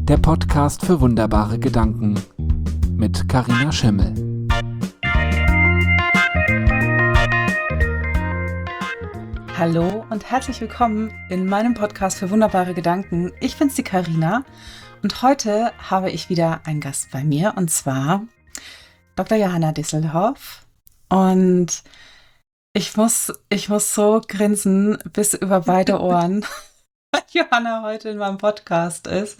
der Podcast für wunderbare Gedanken mit Carina Schimmel. Hallo und herzlich willkommen in meinem Podcast für wunderbare Gedanken. Ich bin's, die Carina, und heute habe ich wieder einen Gast bei mir, und zwar Dr. Johanna Disselhoff. Und ich muss so grinsen bis über beide Ohren, weil Johanna heute in meinem Podcast ist,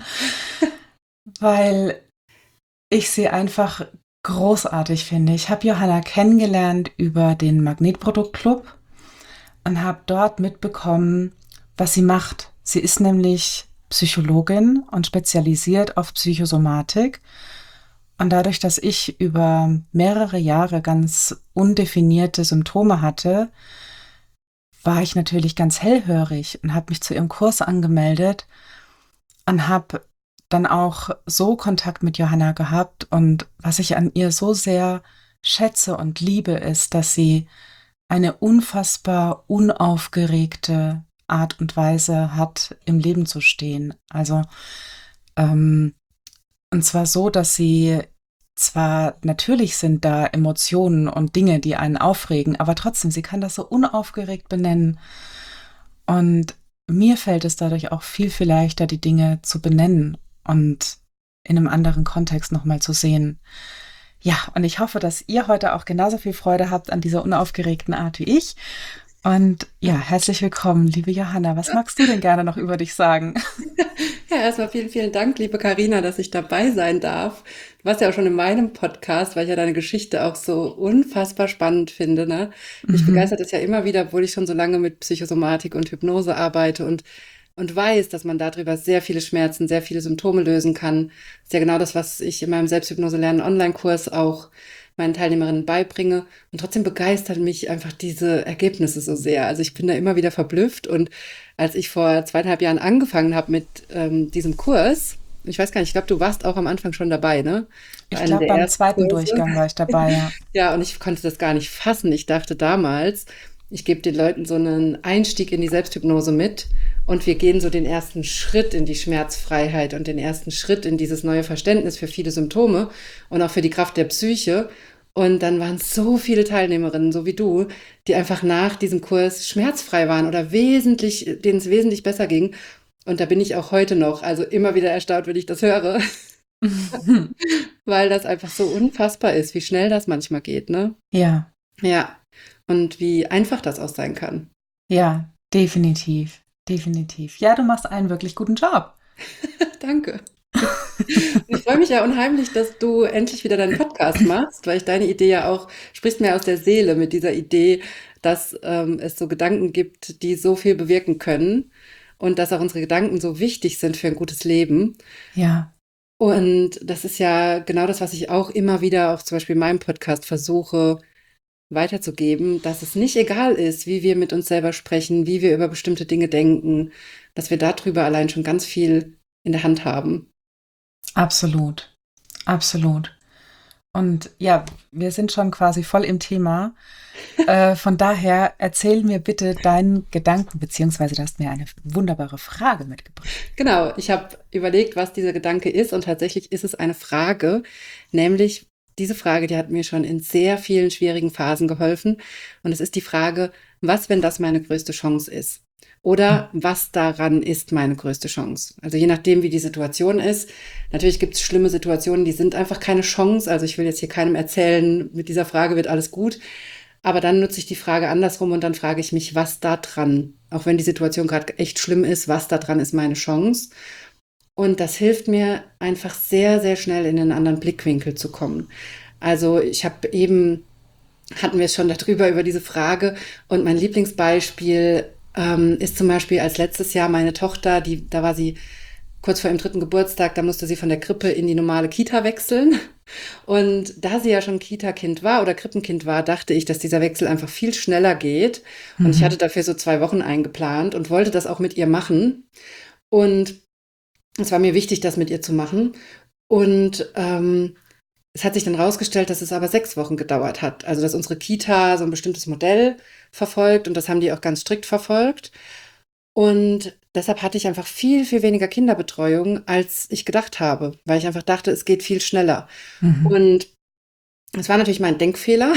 weil ich sie einfach großartig finde. Ich habe Johanna kennengelernt über den Magnetprodukt-Club und habe dort mitbekommen, was sie macht. Sie ist nämlich Psychologin und spezialisiert auf Psychosomatik. Und dadurch, dass ich über mehrere Jahre ganz undefinierte Symptome hatte, war ich natürlich ganz hellhörig und habe mich zu ihrem Kurs angemeldet und habe dann auch so Kontakt mit Johanna gehabt. Und was ich an ihr so sehr schätze und liebe, ist, dass sie eine unfassbar unaufgeregte Art und Weise hat, im Leben zu stehen. Also, und zwar so, dass sie zwar natürlich sind da Emotionen und Dinge, die einen aufregen, aber trotzdem, sie kann das so unaufgeregt benennen. Und mir fällt es dadurch auch viel, viel leichter, die Dinge zu benennen und in einem anderen Kontext nochmal zu sehen. Ja, und ich hoffe, dass ihr heute auch genauso viel Freude habt an dieser unaufgeregten Art wie ich. Und ja, herzlich willkommen, liebe Johanna. Was magst du denn gerne noch über dich sagen? Ja, erstmal vielen, vielen Dank, liebe Carina, dass ich dabei sein darf. Du warst ja auch schon in meinem Podcast, weil ich ja deine Geschichte auch so unfassbar spannend finde, ne? Mich Mhm. begeistert es ja immer wieder, obwohl ich schon so lange mit Psychosomatik und Hypnose arbeite und weiß, dass man darüber sehr viele Schmerzen, sehr viele Symptome lösen kann. Das ist ja genau das, was ich in meinem Selbsthypnose-Lernen-Online-Kurs auch meinen Teilnehmerinnen beibringe. Und trotzdem begeistert mich einfach diese Ergebnisse so sehr. Also ich bin da immer wieder verblüfft. Und als ich vor 2,5 Jahren angefangen habe mit diesem Kurs, ich weiß gar nicht, ich glaube, du warst auch am Anfang schon dabei, ne? Bei Ich einem glaube, der beim ersten zweiten Kurse. Durchgang war ich dabei, ja. Ja, und ich konnte das gar nicht fassen. Ich dachte damals, ich gebe den Leuten so einen Einstieg in die Selbsthypnose mit und wir gehen so den ersten Schritt in die Schmerzfreiheit und den ersten Schritt in dieses neue Verständnis für viele Symptome und auch für die Kraft der Psyche. Und dann waren so viele Teilnehmerinnen, so wie du, die einfach nach diesem Kurs schmerzfrei waren oder denen es wesentlich besser ging. Und da bin ich auch heute noch, also immer wieder erstaunt, wenn ich das höre, weil das einfach so unfassbar ist, wie schnell das manchmal geht, ne? Ja, Ja, und wie einfach das auch sein kann. ja, definitiv, definitiv. Ja, du machst einen wirklich guten Job. Danke. Ich freue mich ja unheimlich, dass du endlich wieder deinen Podcast machst, weil ich deine Idee ja auch, sprichst mir aus der Seele mit dieser Idee, dass es so Gedanken gibt, die so viel bewirken können und dass auch unsere Gedanken so wichtig sind für ein gutes Leben. Ja, Und das ist ja genau das, was ich auch immer wieder, auch zum Beispiel in meinem Podcast versuche weiterzugeben, dass es nicht egal ist, wie wir mit uns selber sprechen, wie wir über bestimmte Dinge denken, dass wir darüber allein schon ganz viel in der Hand haben. absolut, absolut. Und ja, wir sind schon quasi voll im Thema. Von daher erzähl mir bitte deinen Gedanken, beziehungsweise du hast mir eine wunderbare Frage mitgebracht. Genau, ich habe überlegt, was dieser Gedanke ist und tatsächlich ist es eine Frage, nämlich diese Frage, die hat mir schon in sehr vielen schwierigen Phasen geholfen und es ist die Frage, was, wenn das meine größte Chance ist? Oder was daran ist meine größte Chance? Also je nachdem, wie die Situation ist. Natürlich gibt es schlimme Situationen, die sind einfach keine Chance. Also ich will jetzt hier keinem erzählen, mit dieser Frage wird alles gut. Aber dann nutze ich die Frage andersrum und dann frage ich mich, was da dran, auch wenn die Situation gerade echt schlimm ist, was da dran ist meine Chance? Und das hilft mir einfach sehr, sehr schnell in einen anderen Blickwinkel zu kommen. Also ich habe eben, hatten wir es schon darüber, über diese Frage. Und mein Lieblingsbeispiel ist zum Beispiel als letztes Jahr meine Tochter, da war sie kurz vor ihrem 3. Geburtstag, da musste sie von der Krippe in die normale Kita wechseln. Und da sie ja schon Kita-Kind war oder Krippenkind war, dachte ich, dass dieser Wechsel einfach viel schneller geht. Und ich hatte Mhm. dafür so 2 Wochen eingeplant und wollte das auch mit ihr machen. Und es war mir wichtig, das mit ihr zu machen. Und es hat sich dann rausgestellt, dass es aber 6 Wochen gedauert hat. Also, dass unsere Kita so ein bestimmtes Modell verfolgt und das haben die auch ganz strikt verfolgt. Und deshalb hatte ich einfach viel, viel weniger Kinderbetreuung, als ich gedacht habe, weil ich einfach dachte, es geht viel schneller. Mhm. Und das war natürlich mein Denkfehler.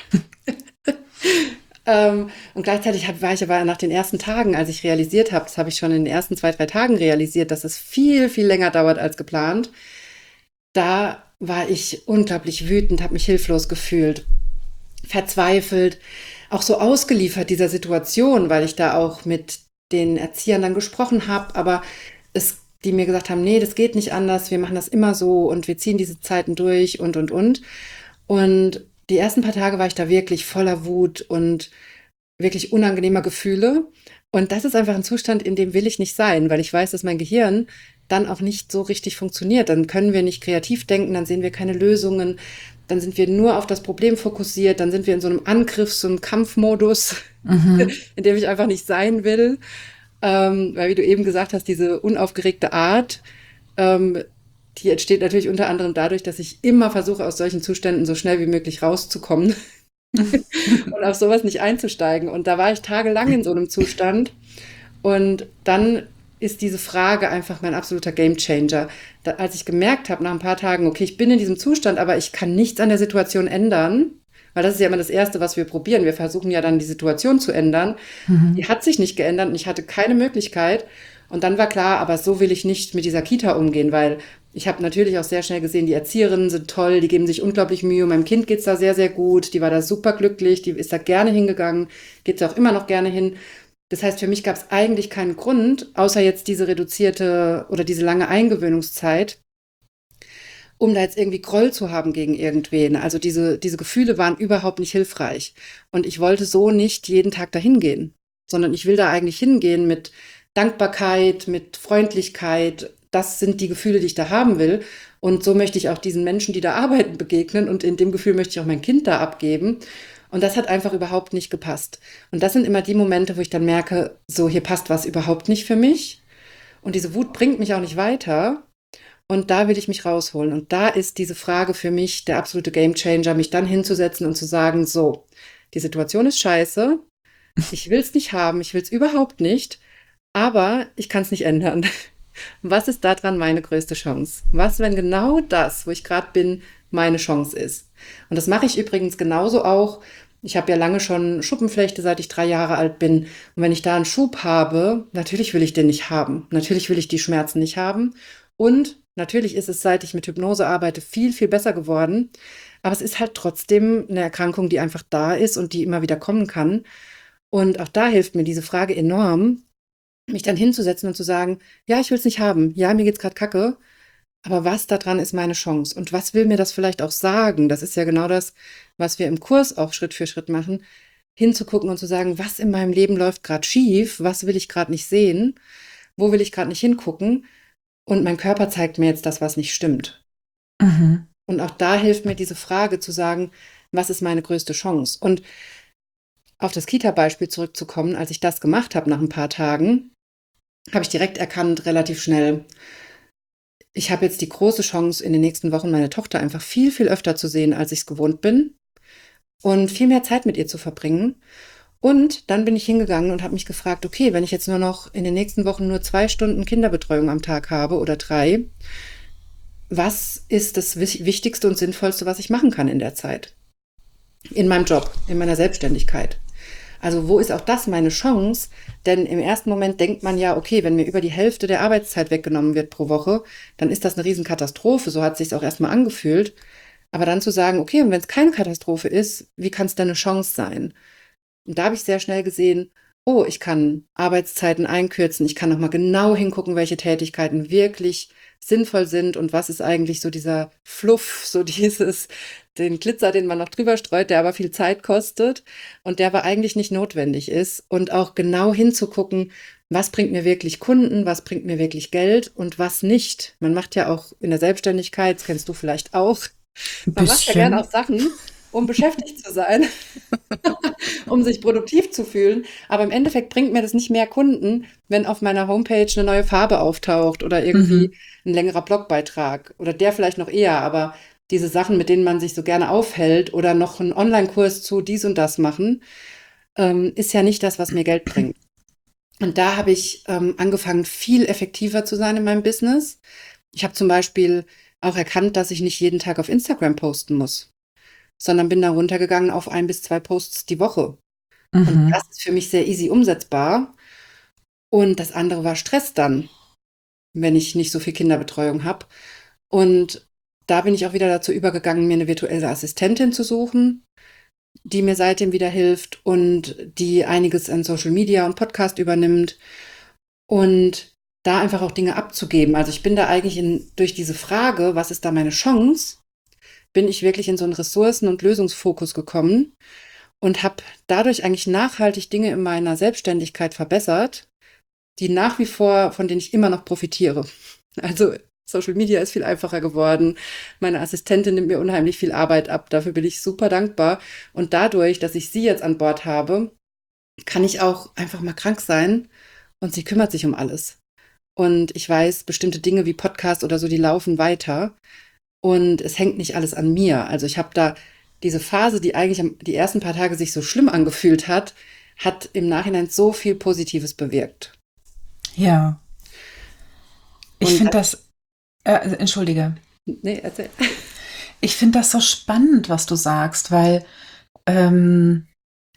Und gleichzeitig war ich aber nach den ersten Tagen, als ich realisiert habe, das habe ich schon in den ersten 2, 3 Tagen realisiert, dass es viel, viel länger dauert als geplant. Da war ich unglaublich wütend, habe mich hilflos gefühlt, verzweifelt, auch so ausgeliefert dieser Situation, weil ich da auch mit den Erziehern dann gesprochen habe, aber die mir gesagt haben, nee, das geht nicht anders, wir machen das immer so und wir ziehen diese Zeiten durch und, und. Und die ersten paar Tage war ich da wirklich voller Wut und wirklich unangenehmer Gefühle. Und das ist einfach ein Zustand, in dem will ich nicht sein, weil ich weiß, dass mein Gehirn dann auch nicht so richtig funktioniert. Dann können wir nicht kreativ denken, dann sehen wir keine Lösungen, dann sind wir nur auf das Problem fokussiert, dann sind wir in so einem Angriffs- und Kampfmodus, Mhm. in dem ich einfach nicht sein will. Weil, wie du eben gesagt hast, diese unaufgeregte Art, ähm, die entsteht natürlich unter anderem dadurch, dass ich immer versuche, aus solchen Zuständen so schnell wie möglich rauszukommen und auf sowas nicht einzusteigen. Und da war ich tagelang in so einem Zustand. Und dann ist diese Frage einfach mein absoluter Gamechanger. Als ich gemerkt habe nach ein paar Tagen, okay, ich bin in diesem Zustand, aber ich kann nichts an der Situation ändern, weil das ist ja immer das Erste, was wir probieren. Wir versuchen ja dann die Situation zu ändern. Mhm. Die hat sich nicht geändert und ich hatte keine Möglichkeit. Und dann war klar, aber so will ich nicht mit dieser Kita umgehen, weil ich habe natürlich auch sehr schnell gesehen, die Erzieherinnen sind toll, die geben sich unglaublich Mühe. Meinem Kind geht's da sehr, sehr gut. Die war da super glücklich, die ist da gerne hingegangen, geht da auch immer noch gerne hin. Das heißt, für mich gab es eigentlich keinen Grund, außer jetzt diese reduzierte oder diese lange Eingewöhnungszeit, um da jetzt irgendwie Groll zu haben gegen irgendwen. Also diese Gefühle waren überhaupt nicht hilfreich. Und ich wollte so nicht jeden Tag dahin gehen, sondern ich will da eigentlich hingehen mit Dankbarkeit, mit Freundlichkeit. Das sind die Gefühle, die ich da haben will. Und so möchte ich auch diesen Menschen, die da arbeiten, begegnen. Und in dem Gefühl möchte ich auch mein Kind da abgeben. Und das hat einfach überhaupt nicht gepasst. Und das sind immer die Momente, wo ich dann merke, so hier passt was überhaupt nicht für mich. Und diese Wut bringt mich auch nicht weiter. Und da will ich mich rausholen. Und da ist diese Frage für mich der absolute Gamechanger, mich dann hinzusetzen und zu sagen, so, die Situation ist scheiße, ich will es nicht haben, ich will es überhaupt nicht, aber ich kann es nicht ändern. Was ist daran meine größte Chance? Was, wenn genau das, wo ich gerade bin, meine Chance ist? Und das mache ich übrigens genauso auch. Ich habe ja lange schon Schuppenflechte, seit ich 3 Jahre alt bin. Und wenn ich da einen Schub habe, natürlich will ich den nicht haben. Natürlich will ich die Schmerzen nicht haben. Und natürlich ist es, seit ich mit Hypnose arbeite, viel, viel besser geworden. Aber es ist halt trotzdem eine Erkrankung, die einfach da ist und die immer wieder kommen kann. Und auch da hilft mir diese Frage enorm, mich dann hinzusetzen und zu sagen, ja, ich will es nicht haben. Ja, mir geht's gerade kacke. Aber was daran ist meine Chance? Und was will mir das vielleicht auch sagen? Das ist ja genau das, was wir im Kurs auch Schritt für Schritt machen. Hinzugucken und zu sagen, was in meinem Leben läuft gerade schief? Was will ich gerade nicht sehen? Wo will ich gerade nicht hingucken? Und mein Körper zeigt mir jetzt das, was nicht stimmt. Mhm. Und auch da hilft mir diese Frage zu sagen, was ist meine größte Chance? Und auf das Kita-Beispiel zurückzukommen, als ich das gemacht habe nach ein paar Tagen, habe ich direkt erkannt, relativ schnell, ich habe jetzt die große Chance, in den nächsten Wochen meine Tochter einfach viel, viel öfter zu sehen, als ich es gewohnt bin und viel mehr Zeit mit ihr zu verbringen. Und dann bin ich hingegangen und habe mich gefragt, okay, wenn ich jetzt nur noch in den nächsten Wochen nur 2 Stunden Kinderbetreuung am Tag habe oder 3, was ist das Wichtigste und Sinnvollste, was ich machen kann in der Zeit? In meinem Job, in meiner Selbstständigkeit. Also wo ist auch das meine Chance? Denn im ersten Moment denkt man ja, okay, wenn mir über die Hälfte der Arbeitszeit weggenommen wird pro Woche, dann ist das eine Riesenkatastrophe. So hat es sich auch erstmal angefühlt. Aber dann zu sagen, okay, und wenn es keine Katastrophe ist, wie kann es denn eine Chance sein? Und da habe ich sehr schnell gesehen, oh, ich kann Arbeitszeiten einkürzen, ich kann nochmal genau hingucken, welche Tätigkeiten wirklich sinnvoll sind und was ist eigentlich so dieser Fluff, so den Glitzer, den man noch drüber streut, der aber viel Zeit kostet und der aber eigentlich nicht notwendig ist. Und auch genau hinzugucken, was bringt mir wirklich Kunden, was bringt mir wirklich Geld und was nicht. Man macht ja auch in der Selbstständigkeit, das kennst du vielleicht auch, Ein man macht ja gerne bisschen. auch Sachen, um beschäftigt zu sein, um sich produktiv zu fühlen. Aber im Endeffekt bringt mir das nicht mehr Kunden, wenn auf meiner Homepage eine neue Farbe auftaucht oder Mhm. irgendwie ein längerer Blogbeitrag oder der vielleicht noch eher. Aber diese Sachen, mit denen man sich so gerne aufhält oder noch einen Online-Kurs zu dies und das machen, ist ja nicht das, was mir Geld bringt. Und da habe ich angefangen, viel effektiver zu sein in meinem Business. Ich habe zum Beispiel auch erkannt, dass ich nicht jeden Tag auf Instagram posten muss, sondern bin da runtergegangen auf 1 bis 2 Posts die Woche. Und Mhm. das ist für mich sehr easy umsetzbar. Und das andere war Stress dann, wenn ich nicht so viel Kinderbetreuung habe. Und da bin ich auch wieder dazu übergegangen, mir eine virtuelle Assistentin zu suchen, die mir seitdem wieder hilft und die einiges an Social Media und Podcast übernimmt und da einfach auch Dinge abzugeben. Also ich bin da eigentlich durch diese Frage, was ist da meine Chance, bin ich wirklich in so einen Ressourcen- und Lösungsfokus gekommen und habe dadurch eigentlich nachhaltig Dinge in meiner Selbstständigkeit verbessert, die nach wie vor, von denen ich immer noch profitiere. Also Social Media ist viel einfacher geworden. Meine Assistentin nimmt mir unheimlich viel Arbeit ab. Dafür bin ich super dankbar. Und dadurch, dass ich sie jetzt an Bord habe, kann ich auch einfach mal krank sein und sie kümmert sich um alles. Und ich weiß, bestimmte Dinge wie Podcast oder so, die laufen weiter und es hängt nicht alles an mir. Also ich habe da diese Phase, die eigentlich die ersten paar Tage sich so schlimm angefühlt hat im Nachhinein so viel Positives bewirkt. Ja, ich Und finde das, entschuldige, nee, erzähl. ich finde das so spannend, was du sagst, weil ähm,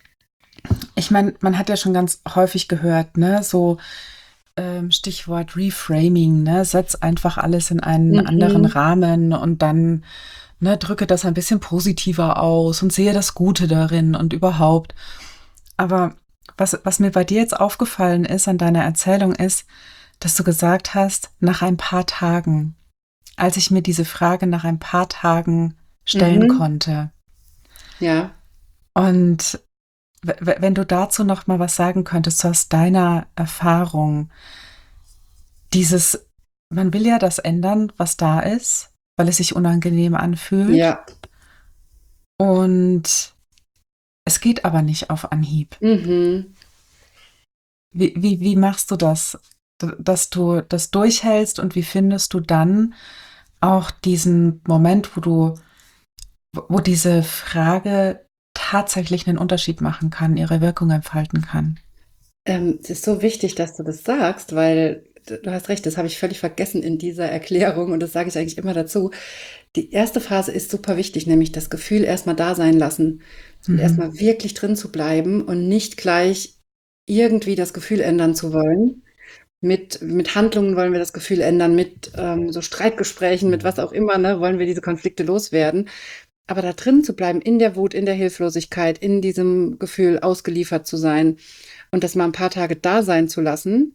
ich meine, man hat ja schon ganz häufig gehört, ne, so Stichwort Reframing, ne, setz einfach alles in einen anderen Mhm. Rahmen und dann, ne, drücke das ein bisschen positiver aus und sehe das Gute darin und überhaupt. Aber was mir bei dir jetzt aufgefallen ist an deiner Erzählung ist, dass du gesagt hast, nach ein paar Tagen, als ich mir diese Frage nach ein paar Tagen stellen Mhm. konnte. Ja. Und wenn du dazu noch mal was sagen könntest, so aus deiner Erfahrung, dieses, man will ja das ändern, was da ist, weil es sich unangenehm anfühlt. Ja. Und es geht aber nicht auf Anhieb. Mhm. Wie machst du das, dass du das durchhältst und wie findest du dann auch diesen Moment, wo diese Frage tatsächlich einen Unterschied machen kann, ihre Wirkung entfalten kann? Es ist so wichtig, dass du das sagst, weil du hast recht, das habe ich völlig vergessen in dieser Erklärung und das sage ich eigentlich immer dazu. Die erste Phase ist super wichtig, nämlich das Gefühl erstmal da sein lassen und Mhm. erstmal wirklich drin zu bleiben und nicht gleich irgendwie das Gefühl ändern zu wollen. Mit Handlungen wollen wir das Gefühl ändern, mit so Streitgesprächen, mit was auch immer, ne, wollen wir diese Konflikte loswerden. Aber da drin zu bleiben, in der Wut, in der Hilflosigkeit, in diesem Gefühl ausgeliefert zu sein und das mal ein paar Tage da sein zu lassen,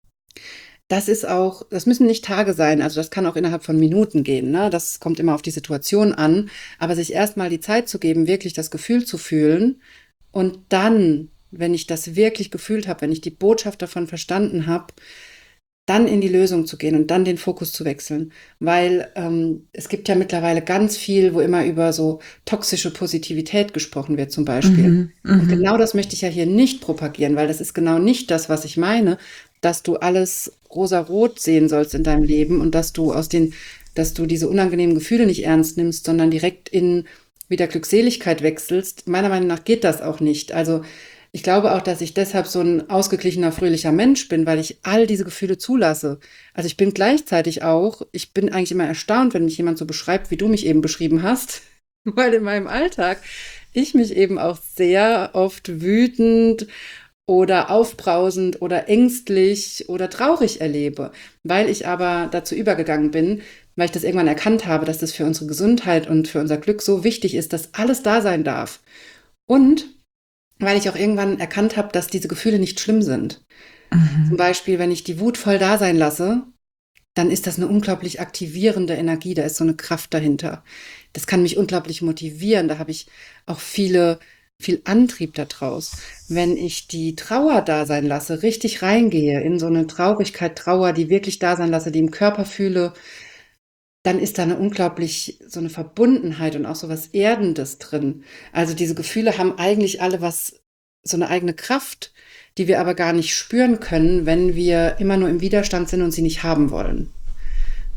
das müssen nicht Tage sein, also das kann auch innerhalb von Minuten gehen, ne? Das kommt immer auf die Situation an, aber sich erstmal die Zeit zu geben, wirklich das Gefühl zu fühlen und dann, wenn ich das wirklich gefühlt habe, wenn ich die Botschaft davon verstanden habe, dann in die Lösung zu gehen und dann den Fokus zu wechseln. Weil es gibt ja mittlerweile ganz viel, wo immer über so toxische Positivität gesprochen wird zum Beispiel. Mhm. Und Mhm. genau das möchte ich ja hier nicht propagieren, weil das ist genau nicht das, was ich meine, dass du alles rosa-rot sehen sollst in deinem Leben und dass du diese unangenehmen Gefühle nicht ernst nimmst, sondern direkt in wieder Glückseligkeit wechselst. Meiner Meinung nach geht das auch nicht. Also ich glaube auch, dass ich deshalb so ein ausgeglichener, fröhlicher Mensch bin, weil ich all diese Gefühle zulasse. Also ich bin gleichzeitig auch, ich bin eigentlich immer erstaunt, wenn mich jemand so beschreibt, wie du mich eben beschrieben hast, weil in meinem Alltag ich mich eben auch sehr oft wütend oder aufbrausend oder ängstlich oder traurig erlebe, weil ich aber dazu übergegangen bin, weil ich das irgendwann erkannt habe, dass das für unsere Gesundheit und für unser Glück so wichtig ist, dass alles da sein darf. Und weil ich auch irgendwann erkannt habe, dass diese Gefühle nicht schlimm sind. Zum Mhm. Beispiel, wenn ich die Wut voll da sein lasse, dann ist das eine unglaublich aktivierende Energie, da ist so eine Kraft dahinter. Das kann mich unglaublich motivieren, da habe ich auch viel Antrieb da draus. Wenn ich die Trauer da sein lasse, richtig reingehe in so eine Traurigkeit, Trauer, die wirklich da sein lasse, die im Körper fühle, dann ist da eine unglaublich so eine Verbundenheit und auch so was Erdendes drin. Also, diese Gefühle haben eigentlich alle so eine eigene Kraft, die wir aber gar nicht spüren können, wenn wir immer nur im Widerstand sind und sie nicht haben wollen.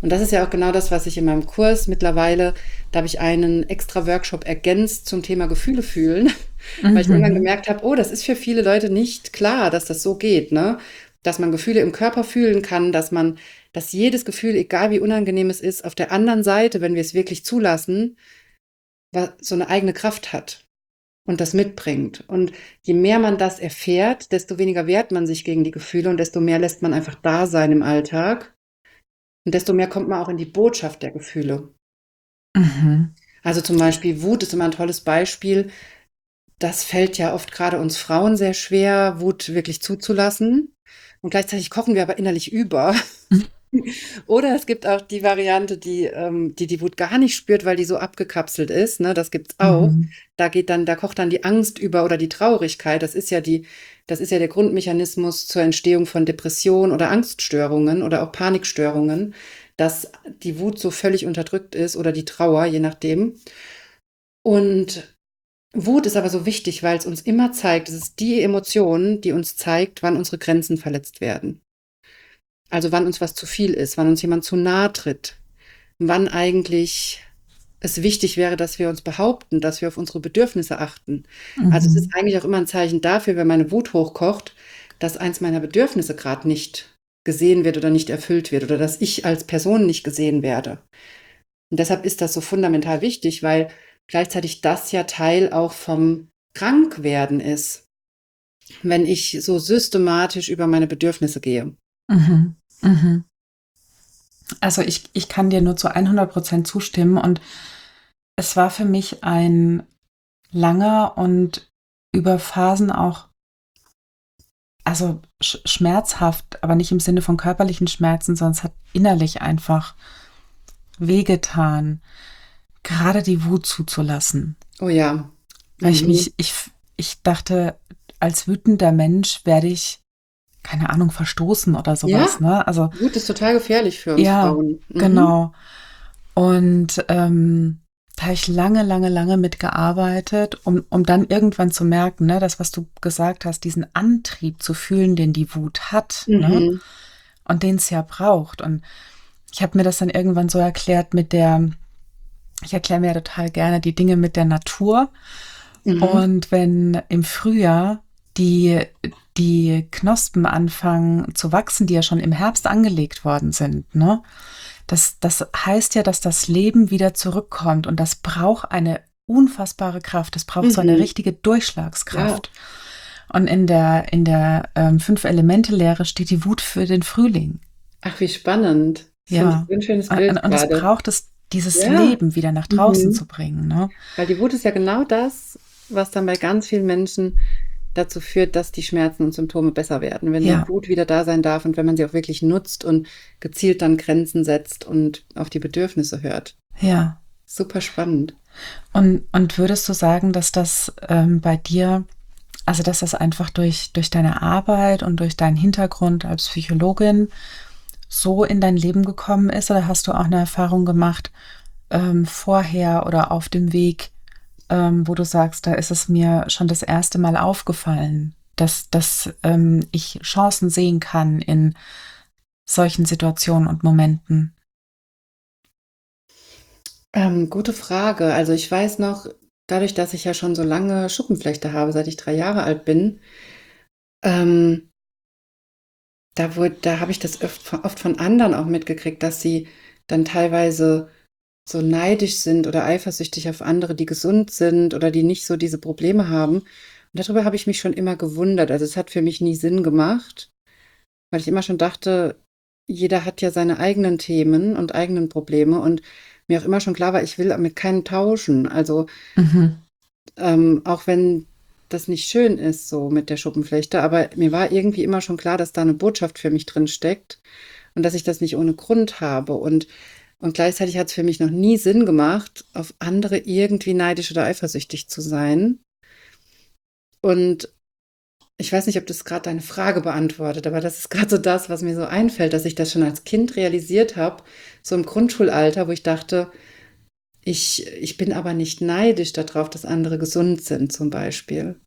Und das ist ja auch genau das, was ich in meinem Kurs mittlerweile, da habe ich einen extra Workshop ergänzt zum Thema Gefühle fühlen, weil ich irgendwann Mhm. gemerkt habe, oh, das ist für viele Leute nicht klar, dass das so geht, ne? Dass man Gefühle im Körper fühlen kann, dass jedes Gefühl, egal wie unangenehm es ist, auf der anderen Seite, wenn wir es wirklich zulassen, so eine eigene Kraft hat und das mitbringt. Und je mehr man das erfährt, desto weniger wehrt man sich gegen die Gefühle und desto mehr lässt man einfach da sein im Alltag und desto mehr kommt man auch in die Botschaft der Gefühle. Mhm. Also zum Beispiel Wut ist immer ein tolles Beispiel. Das fällt ja oft gerade uns Frauen sehr schwer, Wut wirklich zuzulassen. Und gleichzeitig kochen wir aber innerlich über. Oder es gibt auch die Variante, die Wut gar nicht spürt, weil die so abgekapselt ist. Ne? Das gibt's auch. Mhm. Da kocht dann die Angst über oder die Traurigkeit. Das ist ja der Grundmechanismus zur Entstehung von Depressionen oder Angststörungen oder auch Panikstörungen, dass die Wut so völlig unterdrückt ist oder die Trauer, je nachdem. Und Wut ist aber so wichtig, weil es uns immer zeigt, es ist die Emotion, die uns zeigt, wann unsere Grenzen verletzt werden. Also wann uns was zu viel ist, wann uns jemand zu nahe tritt, wann eigentlich es wichtig wäre, dass wir uns behaupten, dass wir auf unsere Bedürfnisse achten. Also es ist Mhm. eigentlich auch immer ein Zeichen dafür, wenn meine Wut hochkocht, dass eins meiner Bedürfnisse gerade nicht gesehen wird oder nicht erfüllt wird oder dass ich als Person nicht gesehen werde. Und deshalb ist das so fundamental wichtig, weil gleichzeitig das ja Teil auch vom Krankwerden ist, wenn ich so systematisch über meine Bedürfnisse gehe. Mhm. Mhm. Also ich kann dir nur zu 100% zustimmen und es war für mich ein langer und über Phasen auch, also schmerzhaft, aber nicht im Sinne von körperlichen Schmerzen, sondern es hat innerlich einfach wehgetan, gerade die Wut zuzulassen. Oh ja. Weil Mhm. ich dachte, als wütender Mensch werde ich, keine Ahnung, verstoßen oder sowas, Ja, ne? Also, Wut ist total gefährlich für uns ja, Frauen. Mhm. genau. Und da habe ich lange, lange, lange mitgearbeitet, um dann irgendwann zu merken, ne, das, was du gesagt hast, diesen Antrieb zu fühlen, den die Wut hat, ne? Mhm. Und den es ja braucht. Und ich habe mir das dann irgendwann so erklärt ich erkläre mir ja total gerne die Dinge mit der Natur. Mhm. Und wenn im Frühjahr die, die Knospen anfangen zu wachsen, die ja schon im Herbst angelegt worden sind, ne? Das heißt ja, dass das Leben wieder zurückkommt und das braucht eine unfassbare Kraft. Das braucht so eine Mhm. richtige Ja. Durchschlagskraft. Und in der Fünf-Elemente-Lehre steht die Wut für den Frühling. Ach, wie spannend. Das finde ich Ja. so ein schönes Und, Bild und es gerade. braucht es, dieses Ja. Leben wieder nach draußen Mhm. zu bringen, ne? Weil die Wut ist ja genau das, was dann bei ganz vielen Menschen dazu führt, dass die Schmerzen und Symptome besser werden. Wenn die Ja, Wut wieder da sein darf und wenn man sie auch wirklich nutzt und gezielt dann Grenzen setzt und auf die Bedürfnisse hört. ja. Super spannend. Und würdest du sagen, dass das bei dir, also dass das einfach durch deine Arbeit und durch deinen Hintergrund als Psychologin so in dein Leben gekommen ist? Oder hast du auch eine Erfahrung gemacht vorher oder auf dem Weg, wo du sagst, da ist es mir schon das erste Mal aufgefallen, dass ich Chancen sehen kann in solchen Situationen und Momenten? Gute Frage. Also ich weiß noch, dadurch, dass ich ja schon so lange Schuppenflechte habe, seit ich 3 Jahre alt bin, ähm, da habe ich das oft von anderen auch mitgekriegt, dass sie dann teilweise so neidisch sind oder eifersüchtig auf andere, die gesund sind oder die nicht so diese Probleme haben. Und darüber habe ich mich schon immer gewundert. Also es hat für mich nie Sinn gemacht, weil ich immer schon dachte, jeder hat ja seine eigenen Themen und eigenen Probleme und mir auch immer schon klar war, ich will mit keinem tauschen. Also Mhm. auch wenn das nicht schön ist, so mit der Schuppenflechte, aber mir war irgendwie immer schon klar, dass da eine Botschaft für mich drin steckt und dass ich das nicht ohne Grund habe. Und gleichzeitig hat es für mich noch nie Sinn gemacht, auf andere irgendwie neidisch oder eifersüchtig zu sein. Und ich weiß nicht, ob das gerade deine Frage beantwortet, aber das ist gerade so das, was mir so einfällt, dass ich das schon als Kind realisiert habe, so im Grundschulalter, wo ich dachte, ich bin aber nicht neidisch darauf, dass andere gesund sind, zum Beispiel,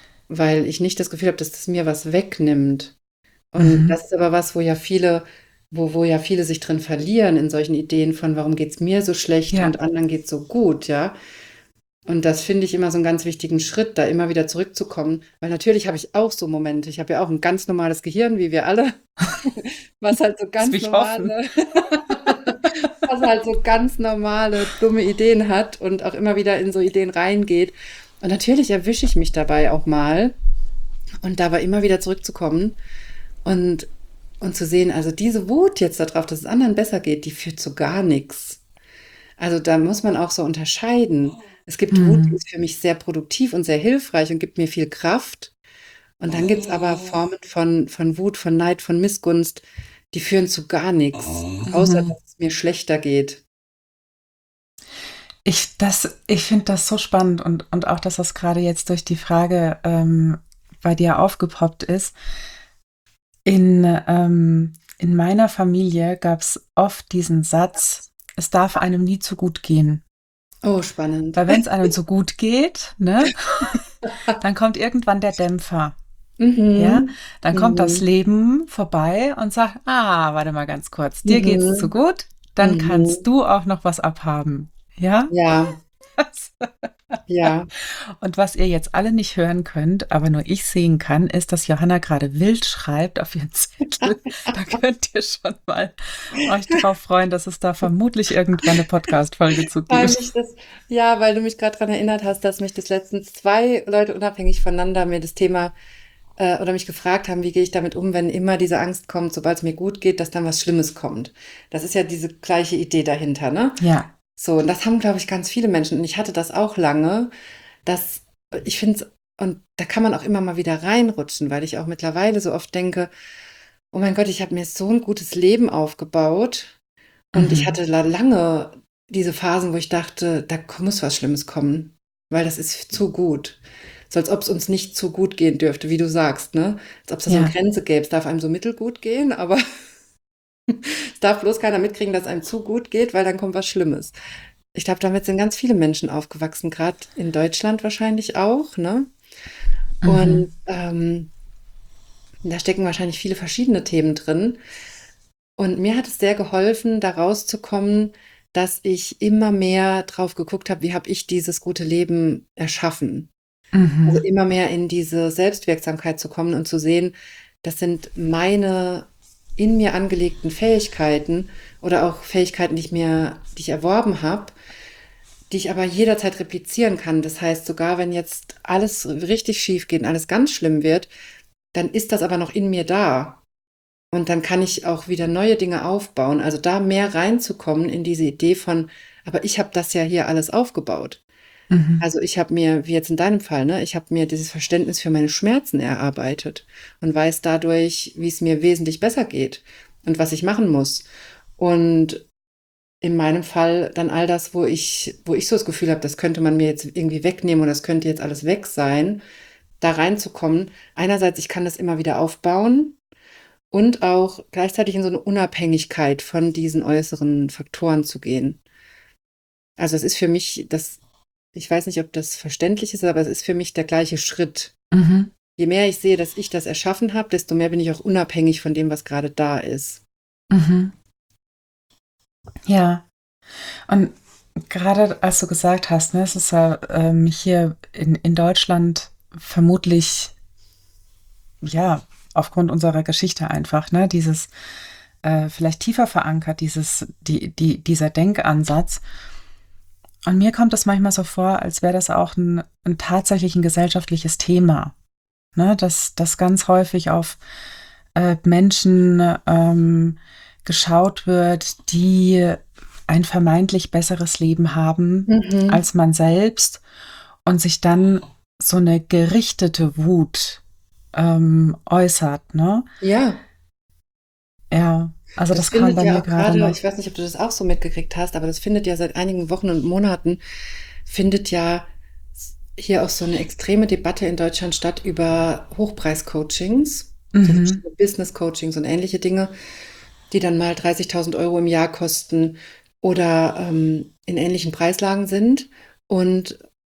weil ich nicht das Gefühl habe, dass das mir was wegnimmt. Und Mhm. das ist aber was, wo ja viele wo ja viele sich drin verlieren in solchen Ideen von, warum geht's mir so schlecht Ja. und anderen geht's so gut, ja. Und das finde ich immer so einen ganz wichtigen Schritt, da immer wieder zurückzukommen. Weil natürlich habe ich auch so Momente. Ich habe ja auch ein ganz normales Gehirn, wie wir alle, was halt so Das will ganz ich hoffen. normale, was halt so ganz normale, dumme Ideen hat und auch immer wieder in so Ideen reingeht. Und natürlich erwische ich mich dabei auch mal und dabei immer wieder zurückzukommen und, und zu sehen, also diese Wut jetzt darauf, dass es anderen besser geht, die führt zu gar nichts. Also da muss man auch so unterscheiden. Es gibt Wut, die Mhm. ist für mich sehr produktiv und sehr hilfreich und gibt mir viel Kraft. Und dann gibt es aber Formen von Wut, von Neid, von Missgunst, die führen zu gar nichts, außer Mhm. dass es mir schlechter geht. Ich finde das so spannend und auch, dass das gerade jetzt durch die Frage bei dir aufgepoppt ist. In meiner Familie gab es oft diesen Satz, es darf einem nie zu gut gehen. Oh, spannend. Weil wenn es einem so gut geht, ne, dann kommt irgendwann der Dämpfer. Ja, Mhm. dann kommt das Mhm. Leben vorbei und sagt, warte mal ganz kurz, dir geht's zu Mhm. gut, dann kannst Mhm. du auch noch was abhaben. Ja? Ja, ja. Und was ihr jetzt alle nicht hören könnt, aber nur ich sehen kann, ist, dass Johanna gerade wild schreibt auf ihren Zettel. Da könnt ihr schon mal euch drauf freuen, dass es da vermutlich irgendwann eine Podcast-Folge zu Weil gibt. mich das, ja, weil du mich gerade daran erinnert hast, dass mich das letztens zwei Leute unabhängig voneinander mir das Thema oder mich gefragt haben, wie gehe ich damit um, wenn immer diese Angst kommt, sobald es mir gut geht, dass dann was Schlimmes kommt. Das ist ja diese gleiche Idee dahinter, ne? Ja. So, und das haben, glaube ich, ganz viele Menschen. Und ich hatte das auch lange, dass ich finde, und da kann man auch immer mal wieder reinrutschen, weil ich auch mittlerweile so oft denke, oh mein Gott, ich habe mir so ein gutes Leben aufgebaut. Und ich Mhm. hatte lange diese Phasen, wo ich dachte, da muss was Schlimmes kommen, weil das ist zu gut. So als ob es uns nicht zu gut gehen dürfte, wie du sagst, ne? Als ob es da so eine Ja. Grenze gäbe. Es darf einem so mittelgut gehen, aber es darf bloß keiner mitkriegen, dass einem zu gut geht, weil dann kommt was Schlimmes. Ich glaube, damit sind ganz viele Menschen aufgewachsen, gerade in Deutschland wahrscheinlich auch, ne? Mhm. Und da stecken wahrscheinlich viele verschiedene Themen drin. Und mir hat es sehr geholfen, da rauszukommen, dass ich immer mehr drauf geguckt habe, wie habe ich dieses gute Leben erschaffen. Also Mhm. immer mehr in diese Selbstwirksamkeit zu kommen und zu sehen, das sind meine in mir angelegten Fähigkeiten oder auch Fähigkeiten, die ich erworben habe, die ich aber jederzeit replizieren kann. Das heißt, sogar wenn jetzt alles richtig schief geht und alles ganz schlimm wird, dann ist das aber noch in mir da. Und dann kann ich auch wieder neue Dinge aufbauen. Also da mehr reinzukommen in diese Idee von, aber ich habe das ja hier alles aufgebaut. Mhm. Also ich habe mir, wie jetzt in deinem Fall, ne, ich habe mir dieses Verständnis für meine Schmerzen erarbeitet und weiß dadurch, wie es mir wesentlich besser geht und was ich machen muss. Und in meinem Fall dann all das, wo ich so das Gefühl habe, das könnte man mir jetzt irgendwie wegnehmen oder das könnte jetzt alles weg sein, da reinzukommen. Einerseits, ich kann das immer wieder aufbauen und auch gleichzeitig in so eine Unabhängigkeit von diesen äußeren Faktoren zu gehen. Also es ist für mich das, ich weiß nicht, ob das verständlich ist, aber es ist für mich der gleiche Schritt. Mhm. Je mehr ich sehe, dass ich das erschaffen habe, desto mehr bin ich auch unabhängig von dem, was gerade da ist. Mhm. Ja. Und gerade als du gesagt hast, ne, es ist ja hier in Deutschland vermutlich, ja, aufgrund unserer Geschichte einfach, ne, dieses vielleicht tiefer verankert, dieser Denkansatz. Und mir kommt es manchmal so vor, als wäre das auch ein tatsächlich ein gesellschaftliches Thema, ne, dass ganz häufig auf Menschen geschaut wird, die ein vermeintlich besseres Leben haben Mhm. als man selbst und sich dann so eine gerichtete Wut äußert, ne? Ja, Ja, also das das kam findet bei ja mir auch gerade gerade, ich noch. weiß nicht, ob du das auch so mitgekriegt hast, aber das findet ja seit einigen Wochen und Monaten, findet ja hier auch so eine extreme Debatte in Deutschland statt über Hochpreis-Coachings, so Mhm, verschiedene Business-Coachings und ähnliche Dinge, die dann mal 30.000 Euro im Jahr kosten oder in ähnlichen Preislagen sind. Und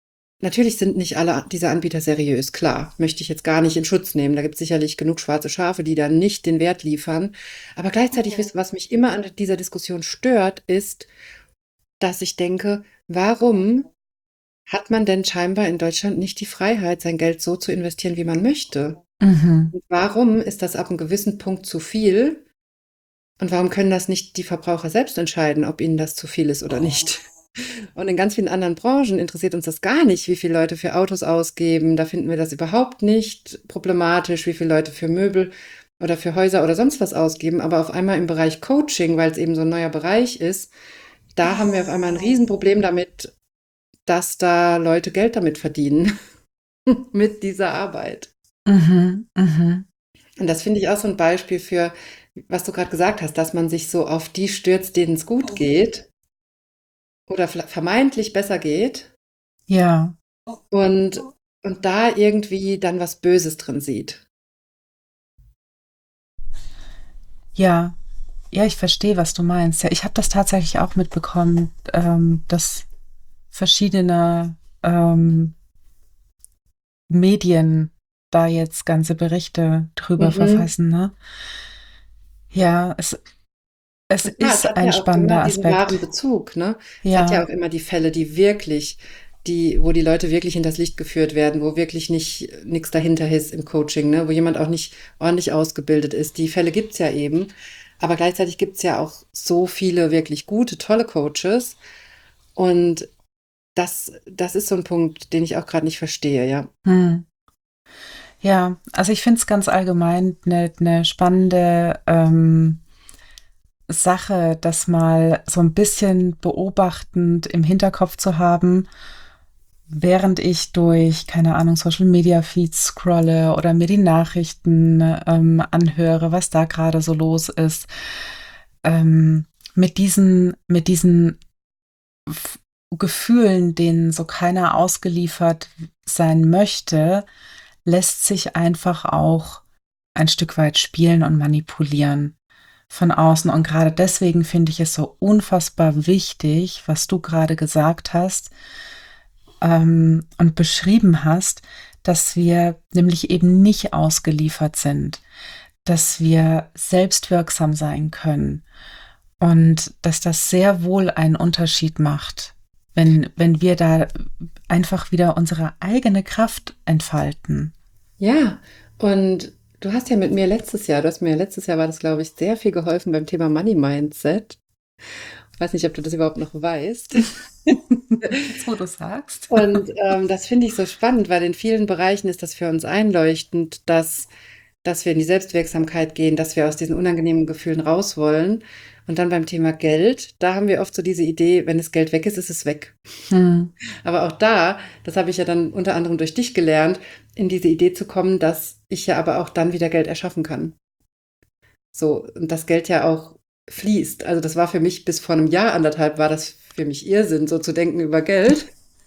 natürlich sind nicht alle diese Anbieter seriös, klar, möchte ich jetzt gar nicht in Schutz nehmen. Da gibt es sicherlich genug schwarze Schafe, die dann nicht den Wert liefern. Aber gleichzeitig, was mich immer an dieser Diskussion stört, ist, dass ich denke, warum hat man denn scheinbar in Deutschland nicht die Freiheit, sein Geld so zu investieren, wie man möchte? Mhm. Und warum ist das ab einem gewissen Punkt zu viel? Und warum können das nicht die Verbraucher selbst entscheiden, ob ihnen das zu viel ist oder nicht? Und in ganz vielen anderen Branchen interessiert uns das gar nicht, wie viele Leute für Autos ausgeben. Da finden wir das überhaupt nicht problematisch, wie viele Leute für Möbel oder für Häuser oder sonst was ausgeben. Aber auf einmal im Bereich Coaching, weil es eben so ein neuer Bereich ist, da haben wir auf einmal ein Riesenproblem damit, dass da Leute Geld damit verdienen, mit dieser Arbeit. Mhm. Mhm. Und das finde ich auch so ein Beispiel für, was du gerade gesagt hast, dass man sich so auf die stürzt, denen es gut geht oder vermeintlich besser geht Ja, und, und da irgendwie dann was Böses drin sieht. ja, ja, ich verstehe, was du meinst. Ja, ich habe das tatsächlich auch mitbekommen, dass verschiedene Medien da jetzt ganze Berichte drüber Mhm. verfassen, ne? Ja, es Und ja, es ist hat ein ja auch immer spannender diesen wahren Aspekt. Bezug, ne? Es hat ja Ja, auch immer die Fälle, wo die Leute wirklich in das Licht geführt werden, wo wirklich nicht nichts dahinter ist im Coaching, ne? Wo jemand auch nicht ordentlich ausgebildet ist. Die Fälle gibt's ja eben. Aber gleichzeitig gibt's ja auch so viele wirklich gute, tolle Coaches. Und das ist so ein Punkt, den ich auch gerade nicht verstehe, ja. hm. Ja, also ich finde es ganz allgemein eine spannende Sache, das mal so ein bisschen beobachtend im Hinterkopf zu haben, während ich durch, keine Ahnung, Social Media Feeds scrolle oder mir die Nachrichten anhöre, was da gerade so los ist. Mit diesen Gefühlen, denen so keiner ausgeliefert sein möchte, lässt sich einfach auch ein Stück weit spielen und manipulieren von außen. Und gerade deswegen finde ich es so unfassbar wichtig, was du gerade gesagt hast und beschrieben hast, dass wir nämlich eben nicht ausgeliefert sind, dass wir selbstwirksam sein können und dass das sehr wohl einen Unterschied macht, wenn wir da einfach wieder unsere eigene Kraft entfalten. Ja, und du hast mir letztes Jahr war das, glaube ich, sehr viel geholfen beim Thema Money Mindset. Ich weiß nicht, ob du das überhaupt noch weißt. Jetzt, wo du sagst. Und das finde ich so spannend, weil in vielen Bereichen ist das für uns einleuchtend, dass wir in die Selbstwirksamkeit gehen, dass wir aus diesen unangenehmen Gefühlen raus wollen. Und dann beim Thema Geld, da haben wir oft so diese Idee, wenn das Geld weg ist, ist es weg. Hm. Aber auch da, das habe ich ja dann unter anderem durch dich gelernt, in diese Idee zu kommen, dass ich ja aber auch dann wieder Geld erschaffen kann. So, und das Geld ja auch fließt. Also das war für mich bis vor einem Jahr, anderthalb, war das für mich Irrsinn, so zu denken über Geld.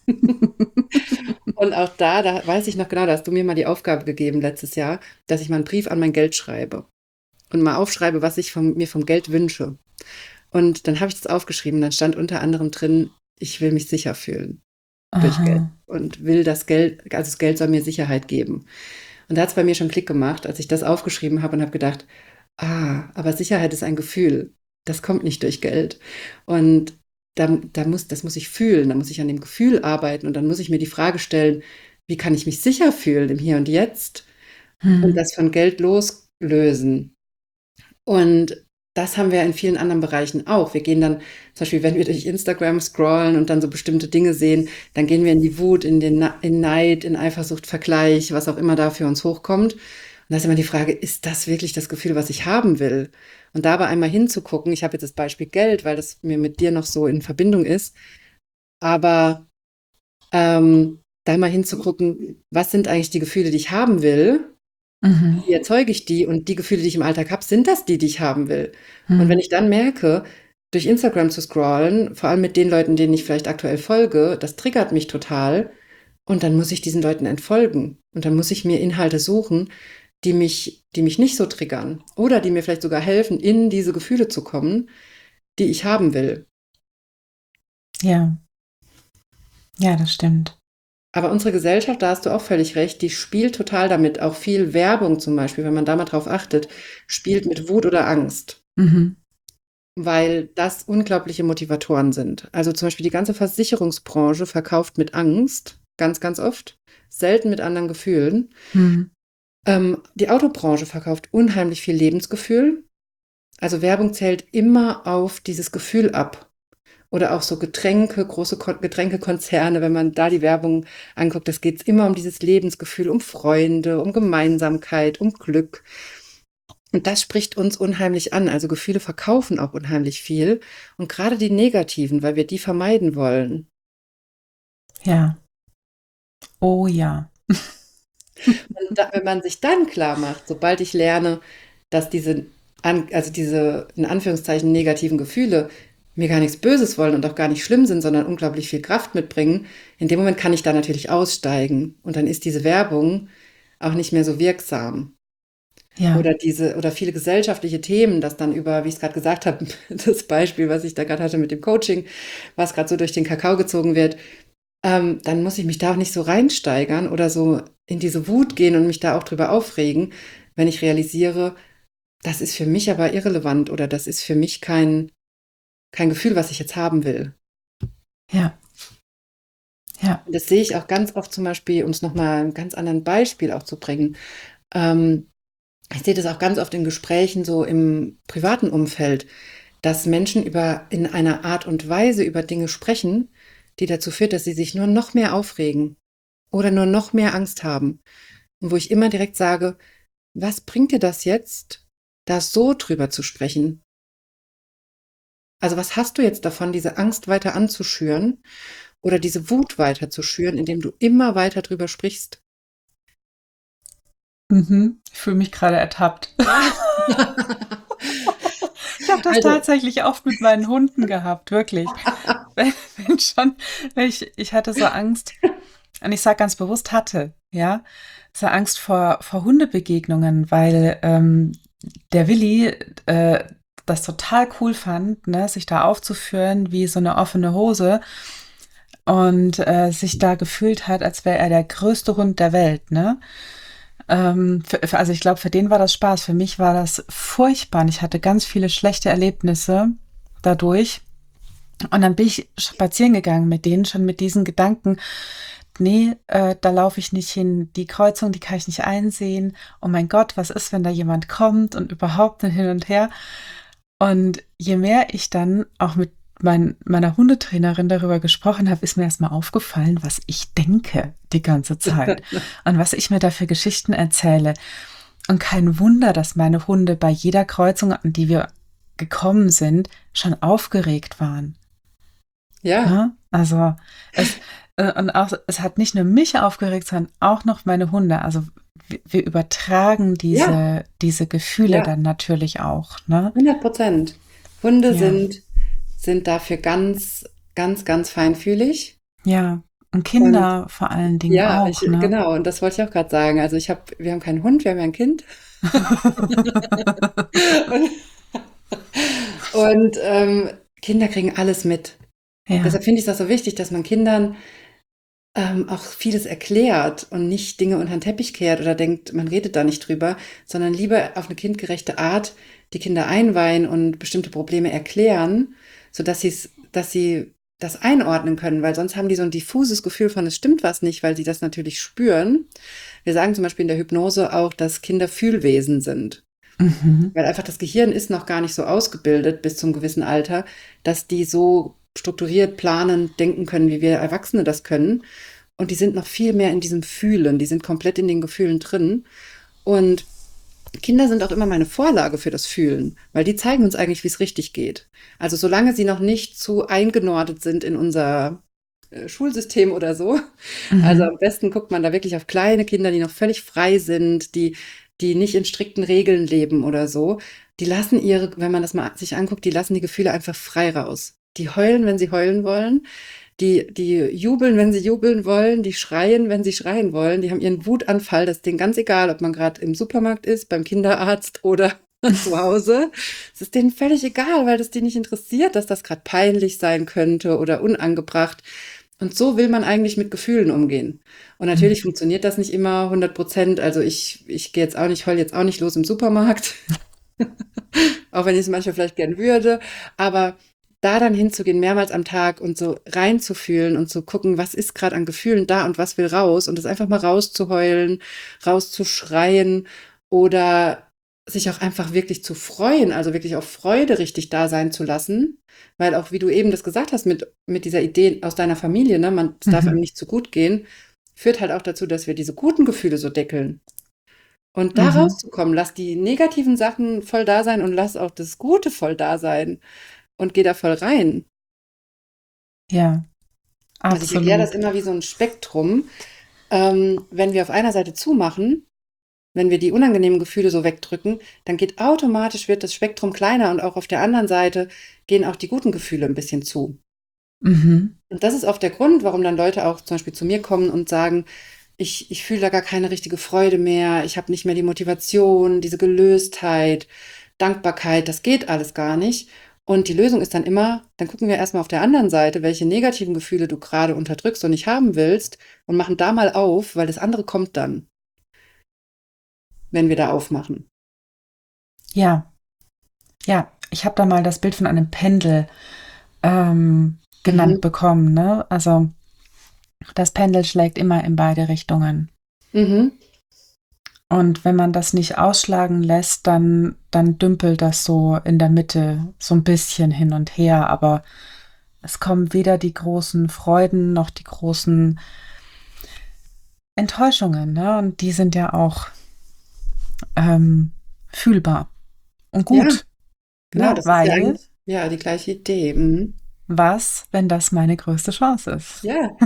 Und auch da weiß ich noch genau, da hast du mir mal die Aufgabe gegeben letztes Jahr, dass ich mal einen Brief an mein Geld schreibe und mal aufschreibe, was ich mir vom Geld wünsche. Und dann habe ich das aufgeschrieben, dann stand unter anderem drin, ich will mich sicher fühlen durch Geld Aha. und will das Geld, also das Geld soll mir Sicherheit geben. Und da hat es bei mir schon Klick gemacht, als ich das aufgeschrieben habe und habe gedacht, aber Sicherheit ist ein Gefühl. Das kommt nicht durch Geld. Und das muss ich fühlen, da muss ich an dem Gefühl arbeiten und dann muss ich mir die Frage stellen, wie kann ich mich sicher fühlen im Hier und Jetzt und Hm. das von Geld loslösen. Und das haben wir in vielen anderen Bereichen auch. Wir gehen dann, zum Beispiel, wenn wir durch Instagram scrollen und dann so bestimmte Dinge sehen, dann gehen wir in die Wut, in Neid, in Eifersucht, Vergleich, was auch immer da für uns hochkommt. Und da ist immer die Frage, ist das wirklich das Gefühl, was ich haben will? Und dabei einmal hinzugucken, ich habe jetzt das Beispiel Geld, weil das mir mit dir noch so in Verbindung ist, aber da mal hinzugucken, was sind eigentlich die Gefühle, die ich haben will? Mhm. Wie erzeuge ich die? Und die Gefühle, die ich im Alltag habe, sind das die, die ich haben will? Und wenn Hm. ich dann merke, durch Instagram zu scrollen, vor allem mit den Leuten, denen ich vielleicht aktuell folge, das triggert mich total. Und dann muss ich diesen Leuten entfolgen. Und dann muss ich mir Inhalte suchen, die mich nicht so triggern. Oder die mir vielleicht sogar helfen, in diese Gefühle zu kommen, die ich haben will. Ja, ja, das stimmt. Aber unsere Gesellschaft, da hast du auch völlig recht, die spielt total damit. Auch viel Werbung zum Beispiel, wenn man da mal drauf achtet, spielt mit Wut oder Angst, Mhm. weil das unglaubliche Motivatoren sind. Also zum Beispiel die ganze Versicherungsbranche verkauft mit Angst, ganz, ganz oft, selten mit anderen Gefühlen. Mhm. Die Autobranche verkauft unheimlich viel Lebensgefühl. Also Werbung zählt immer auf dieses Gefühl ab. Oder auch so Getränke, große Getränkekonzerne, wenn man da die Werbung anguckt, es geht immer um dieses Lebensgefühl, um Freunde, um Gemeinsamkeit, um Glück. Und das spricht uns unheimlich an. Also Gefühle verkaufen auch unheimlich viel. Und gerade die negativen, weil wir die vermeiden wollen. Ja. Oh ja. Und wenn man sich dann klar macht, sobald ich lerne, dass also diese in Anführungszeichen negativen Gefühle mir gar nichts Böses wollen und auch gar nicht schlimm sind, sondern unglaublich viel Kraft mitbringen, in dem Moment kann ich da natürlich aussteigen. Und dann ist diese Werbung auch nicht mehr so wirksam. Ja. Oder viele gesellschaftliche Themen, das dann über, wie ich es gerade gesagt habe, das Beispiel, was ich da gerade hatte mit dem Coaching, was gerade so durch den Kakao gezogen wird, dann muss ich mich da auch nicht so reinsteigern oder so in diese Wut gehen und mich da auch drüber aufregen, wenn ich realisiere, das ist für mich aber irrelevant oder das ist für mich kein Gefühl, was ich jetzt haben will. Ja. Ja. Und das sehe ich auch ganz oft zum Beispiel, um es nochmal ein ganz anderen Beispiel auch zu bringen. Ich sehe das auch ganz oft in Gesprächen so im privaten Umfeld, dass Menschen in einer Art und Weise über Dinge sprechen, die dazu führt, dass sie sich nur noch mehr aufregen oder nur noch mehr Angst haben. Und wo ich immer direkt sage, was bringt dir das jetzt, da so drüber zu sprechen? Also was hast du jetzt davon, diese Angst weiter anzuschüren oder diese Wut weiter zu schüren, indem du immer weiter drüber sprichst? Mhm. Ich fühle mich gerade ertappt. Ich habe das Also, tatsächlich oft mit meinen Hunden gehabt, wirklich. Wenn schon, ich hatte so Angst, und ich sage ganz bewusst hatte, ja, so Angst vor Hundebegegnungen, weil der Willi das total cool fand, ne, sich da aufzuführen wie so eine offene Hose und sich da gefühlt hat, als wäre er der größte Hund der Welt, ne? Also ich glaube, für den war das Spaß. Für mich war das furchtbar. Und ich hatte ganz viele schlechte Erlebnisse dadurch. Und dann bin ich spazieren gegangen mit denen, schon mit diesen Gedanken, nee, da laufe ich nicht hin. Die Kreuzung, die kann ich nicht einsehen. Oh mein Gott, was ist, wenn da jemand kommt und überhaupt und hin und her. Und je mehr ich dann auch mit meiner Hundetrainerin darüber gesprochen habe, ist mir erstmal aufgefallen, was ich denke die ganze Zeit und was ich mir da für Geschichten erzähle. Und kein Wunder, dass meine Hunde bei jeder Kreuzung, an die wir gekommen sind, schon aufgeregt waren. ja, Ne? Also und auch, es hat nicht nur mich aufgeregt, sondern auch noch meine Hunde. Also wir übertragen ja, diese Gefühle ja, dann natürlich auch. Ne? 100%. Hunde Ja. sind dafür ganz, ganz, ganz feinfühlig. Ja, und Und Kinder vor allen Dingen ja, auch, ne? genau, und das wollte ich auch gerade sagen. Also wir haben keinen Hund, wir haben ja ein Kind. Und Kinder kriegen alles mit. Ja. Deshalb finde ich es auch so wichtig, dass man Kindern auch vieles erklärt und nicht Dinge unter den Teppich kehrt oder denkt, man redet da nicht drüber, sondern lieber auf eine kindgerechte Art die Kinder einweihen und bestimmte Probleme erklären, dass sie das einordnen können, weil sonst haben die so ein diffuses Gefühl von, es stimmt was nicht, weil sie das natürlich spüren. Wir sagen zum Beispiel in der Hypnose auch, dass Kinder Fühlwesen sind. Mhm. Weil einfach das Gehirn ist noch gar nicht so ausgebildet bis zum gewissen Alter, dass die so strukturiert, planend denken können, wie wir Erwachsene das können. Und die sind noch viel mehr in diesem Fühlen, die sind komplett in den Gefühlen drin. Und Kinder sind auch immer meine Vorlage für das Fühlen, weil die zeigen uns eigentlich, wie es richtig geht. Also solange sie noch nicht zu eingenordet sind in unser Schulsystem oder so. Also Mhm. am besten guckt man da wirklich auf kleine Kinder, die noch völlig frei sind, die nicht in strikten Regeln leben oder so. Die lassen wenn man das mal sich anguckt, die lassen die Gefühle einfach frei raus. Die heulen, wenn sie heulen wollen. Die jubeln, wenn sie jubeln wollen. Die schreien, wenn sie schreien wollen. Die haben ihren Wutanfall. Das ist denen ganz egal, ob man gerade im Supermarkt ist, beim Kinderarzt oder zu Hause. Es ist denen völlig egal, weil das die nicht interessiert, dass das gerade peinlich sein könnte oder unangebracht. Und so will man eigentlich mit Gefühlen umgehen. Und natürlich funktioniert das nicht immer 100%. Also ich gehe jetzt auch nicht, heul jetzt auch nicht los im Supermarkt, auch wenn ich es manchmal vielleicht gern würde. Aber da dann hinzugehen, mehrmals am Tag und so reinzufühlen und zu gucken, was ist gerade an Gefühlen da und was will raus und das einfach mal rauszuheulen, rauszuschreien oder sich auch einfach wirklich zu freuen, also wirklich auf Freude richtig da sein zu lassen, weil auch, wie du eben das gesagt hast, mit dieser Idee aus deiner Familie, ne, es darf einem nicht zu gut gehen, führt halt auch dazu, dass wir diese guten Gefühle so deckeln. Und da Mhm. rauszukommen, lass die negativen Sachen voll da sein und lass auch das Gute voll da sein und geh da voll rein. Ja, Also ich erkläre das absolut. immer wie so ein Spektrum. Wenn wir auf einer Seite zumachen, wenn wir die unangenehmen Gefühle so wegdrücken, dann geht automatisch, wird das Spektrum kleiner und auch auf der anderen Seite gehen auch die guten Gefühle ein bisschen zu. Mhm. Und das ist oft der Grund, warum dann Leute auch zum Beispiel zu mir kommen und sagen, ich fühle da gar keine richtige Freude mehr, ich habe nicht mehr die Motivation, diese Gelöstheit, Dankbarkeit, das geht alles gar nicht. Und die Lösung ist dann immer, dann gucken wir erstmal auf der anderen Seite, welche negativen Gefühle du gerade unterdrückst und nicht haben willst und machen da mal auf, weil das andere kommt dann, wenn wir da aufmachen. Ja, ja. Ich habe da mal das Bild von einem Pendel genannt Mhm. bekommen, ne? Also das Pendel schlägt immer in beide Richtungen. Mhm. Und wenn man das nicht ausschlagen lässt, dann dümpelt das so in der Mitte so ein bisschen hin und her, aber es kommen weder die großen Freuden noch die großen Enttäuschungen, ne? Und die sind ja auch fühlbar und Ja, gut, genau, ne? das ist ja Weil eigentlich ja die gleiche Idee. Mhm. was, wenn das meine größte Chance ist? Ja.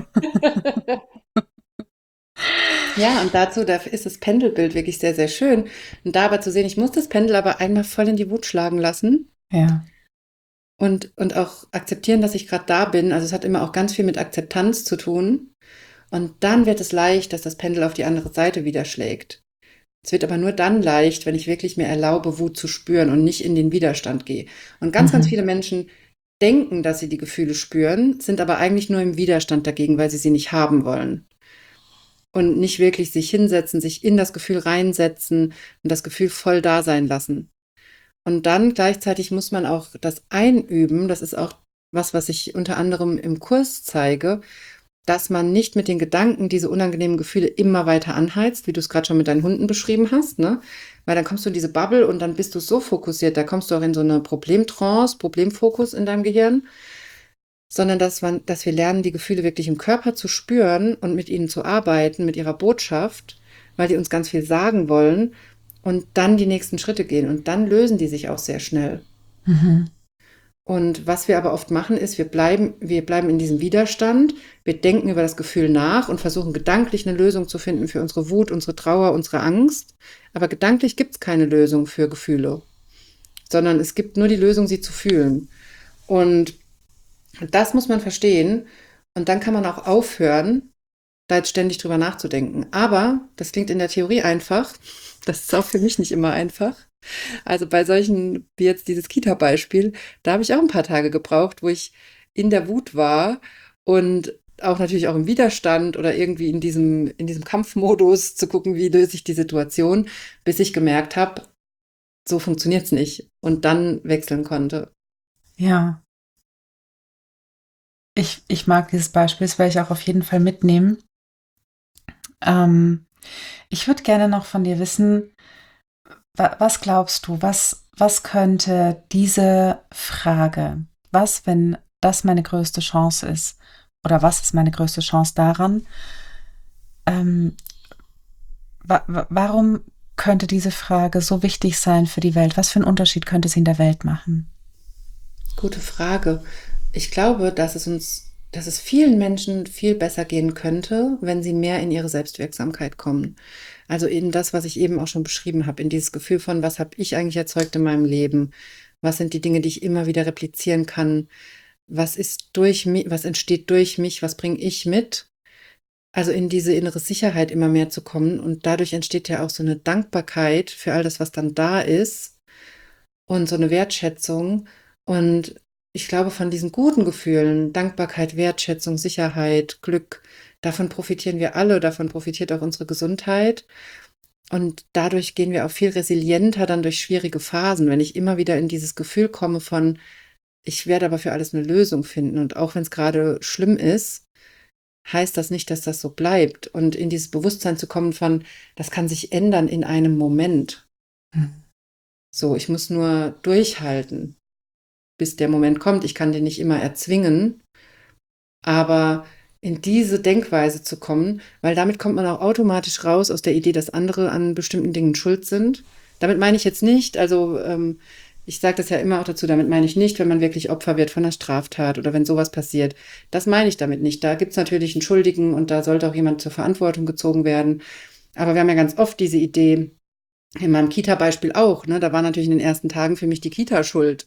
Ja, und dazu, da ist das Pendelbild wirklich sehr, sehr schön. Und da aber zu sehen, ich muss das Pendel aber einmal voll in die Wut schlagen lassen Ja. und auch akzeptieren, dass ich gerade da bin. Also es hat immer auch ganz viel mit Akzeptanz zu tun. Und dann wird es leicht, dass das Pendel auf die andere Seite wieder schlägt. Es wird aber nur dann leicht, wenn ich wirklich mir erlaube, Wut zu spüren und nicht in den Widerstand gehe. Und ganz, ganz Mhm. viele Menschen denken, dass sie die Gefühle spüren, sind aber eigentlich nur im Widerstand dagegen, weil sie sie nicht haben wollen. Und nicht wirklich sich hinsetzen, sich in das Gefühl reinsetzen und das Gefühl voll da sein lassen. Und dann gleichzeitig muss man auch das einüben. Das ist auch was, was ich unter anderem im Kurs zeige, dass man nicht mit den Gedanken diese unangenehmen Gefühle immer weiter anheizt, wie du es gerade schon mit deinen Hunden beschrieben hast, ne? Weil dann kommst du in diese Bubble und dann bist du so fokussiert, da kommst du auch in so eine Problemtrance, Problemfokus in deinem Gehirn, sondern dass wir lernen, die Gefühle wirklich im Körper zu spüren und mit ihnen zu arbeiten, mit ihrer Botschaft, weil die uns ganz viel sagen wollen und dann die nächsten Schritte gehen und dann lösen die sich auch sehr schnell. Mhm. Und was wir aber oft machen, ist, wir bleiben in diesem Widerstand, wir denken über das Gefühl nach und versuchen gedanklich eine Lösung zu finden für unsere Wut, unsere Trauer, unsere Angst. Aber gedanklich gibt es keine Lösung für Gefühle, sondern es gibt nur die Lösung, sie zu fühlen. Und das muss man verstehen. Und dann kann man auch aufhören, da jetzt ständig drüber nachzudenken. Aber das klingt in der Theorie einfach. Das ist auch für mich nicht immer einfach. Also bei solchen, wie jetzt dieses Kita-Beispiel, da habe ich auch ein paar Tage gebraucht, wo ich in der Wut war und auch natürlich auch im Widerstand oder irgendwie in diesem Kampfmodus zu gucken, wie löse ich die Situation, bis ich gemerkt habe, so funktioniert's nicht und dann wechseln konnte. Ja. Ich mag dieses Beispiel, das werde ich auch auf jeden Fall mitnehmen. Ähm, Ich würde gerne noch von dir wissen, was glaubst du, was könnte diese Frage, was, wenn das meine größte Chance ist, oder was ist meine größte Chance daran, ähm, warum könnte diese Frage so wichtig sein für die Welt? Was für einen Unterschied könnte sie in der Welt machen? Gute Frage. Ich glaube, dass es vielen Menschen viel besser gehen könnte, wenn sie mehr in ihre Selbstwirksamkeit kommen. Also in das, was ich eben auch schon beschrieben habe, in dieses Gefühl von, was habe ich eigentlich erzeugt in meinem Leben? Was sind die Dinge, die ich immer wieder replizieren kann? Was ist durch mich, was entsteht durch mich? Was bringe ich mit? Also in diese innere Sicherheit immer mehr zu kommen. Und dadurch entsteht ja auch so eine Dankbarkeit für all das, was dann da ist und so eine Wertschätzung. Und ich glaube, von diesen guten Gefühlen, Dankbarkeit, Wertschätzung, Sicherheit, Glück, davon profitieren wir alle, davon profitiert auch unsere Gesundheit. Und dadurch gehen wir auch viel resilienter dann durch schwierige Phasen, wenn ich immer wieder in dieses Gefühl komme von, ich werde aber für alles eine Lösung finden. Und auch wenn es gerade schlimm ist, heißt das nicht, dass das so bleibt. Und in dieses Bewusstsein zu kommen von, das kann sich ändern in einem Moment. Hm. So, ich muss nur durchhalten, bis der Moment kommt. Ich kann den nicht immer erzwingen, aber in diese Denkweise zu kommen, weil damit kommt man auch automatisch raus aus der Idee, dass andere an bestimmten Dingen schuld sind. Damit meine ich jetzt nicht, also ich sage das ja immer auch dazu, damit meine ich nicht, wenn man wirklich Opfer wird von einer Straftat oder wenn sowas passiert. Das meine ich damit nicht. Da gibt es natürlich einen Schuldigen und da sollte auch jemand zur Verantwortung gezogen werden. Aber wir haben ja ganz oft diese Idee, in meinem Kita-Beispiel auch, ne? Da war natürlich in den ersten Tagen für mich die Kita schuld.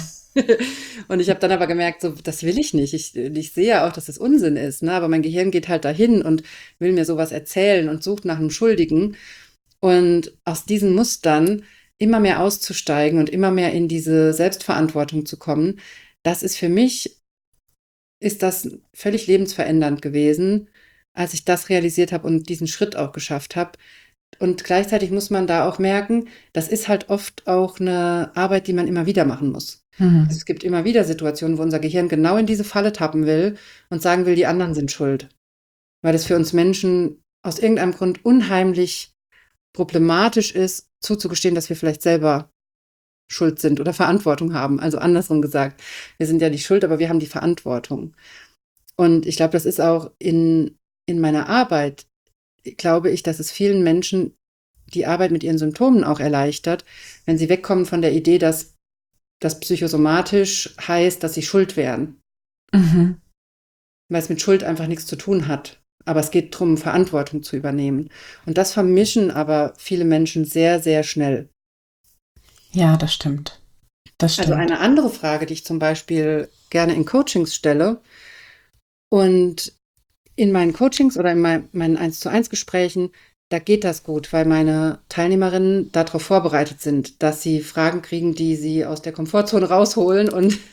Und ich habe dann aber gemerkt, so, das will ich nicht. Ich sehe ja auch, dass das Unsinn ist, ne? Aber mein Gehirn geht halt dahin und will mir sowas erzählen und sucht nach einem Schuldigen. Und aus diesen Mustern immer mehr auszusteigen und immer mehr in diese Selbstverantwortung zu kommen, das ist für mich, ist das völlig lebensverändernd gewesen, als ich das realisiert habe und diesen Schritt auch geschafft habe. Und gleichzeitig muss man da auch merken, das ist halt oft auch eine Arbeit, die man immer wieder machen muss. Also es gibt immer wieder Situationen, wo unser Gehirn genau in diese Falle tappen will und sagen will, die anderen sind schuld. Weil es für uns Menschen aus irgendeinem Grund unheimlich problematisch ist, zuzugestehen, dass wir vielleicht selber schuld sind oder Verantwortung haben. Also andersrum gesagt, wir sind ja nicht schuld, aber wir haben die Verantwortung. Und ich glaube, das ist auch in meiner Arbeit, glaube ich, dass es vielen Menschen die Arbeit mit ihren Symptomen auch erleichtert, wenn sie wegkommen von der Idee, dass das psychosomatisch heißt, dass sie schuld wären. Mhm. Weil es mit Schuld einfach nichts zu tun hat. Aber es geht darum, Verantwortung zu übernehmen. Und das vermischen aber viele Menschen sehr, sehr schnell. Ja, das stimmt. Das Also stimmt. eine andere Frage, die ich zum Beispiel gerne in Coachings stelle und in meinen Coachings oder in meinen 1:1 Gesprächen, da geht das gut, weil meine Teilnehmerinnen darauf vorbereitet sind, dass sie Fragen kriegen, die sie aus der Komfortzone rausholen